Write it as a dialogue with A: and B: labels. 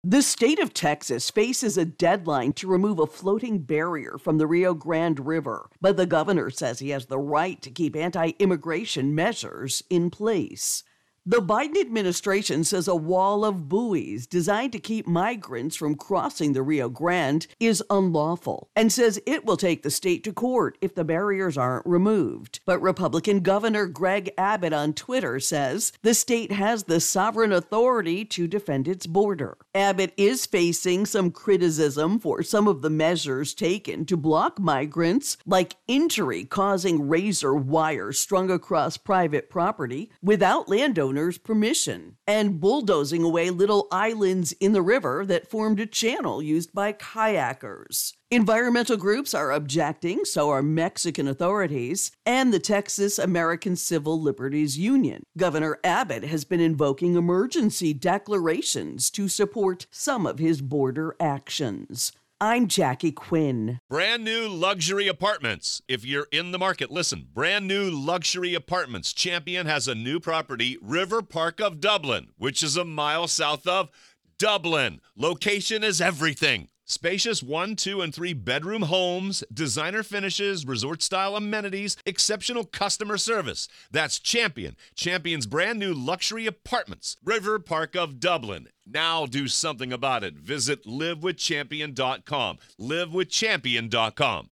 A: The state of Texas faces a deadline to remove a floating barrier from the Rio Grande River, but the governor says he has the right to keep anti-immigration measures in place. The Biden administration says a wall of buoys designed to keep migrants from crossing the Rio Grande is unlawful and says it will take the state to court if the barriers aren't removed. But Republican Governor Greg Abbott on Twitter says the state has the sovereign authority to defend its border. Abbott is facing some criticism for some of the measures taken to block migrants, like injury-causing razor wire strung across private property without landowners' permission, and bulldozing away little islands in the river that formed a channel used by kayakers. Environmental groups are objecting, so are Mexican authorities, and the Texas American Civil Liberties Union. Governor Abbott has been invoking emergency declarations to support some of his border actions. I'm Jackie Quinn.
B: Brand new luxury apartments. If you're in the market, listen. Brand new luxury apartments. Champion has a new property, River Park of Dublin, which is a mile south of Dublin. Location is everything. Spacious 1, 2, and 3 bedroom homes, designer finishes, resort-style amenities, exceptional customer service. That's Champion. Champion's brand new luxury apartments, River Park of Dublin. Now do something about it. Visit livewithchampion.com. livewithchampion.com.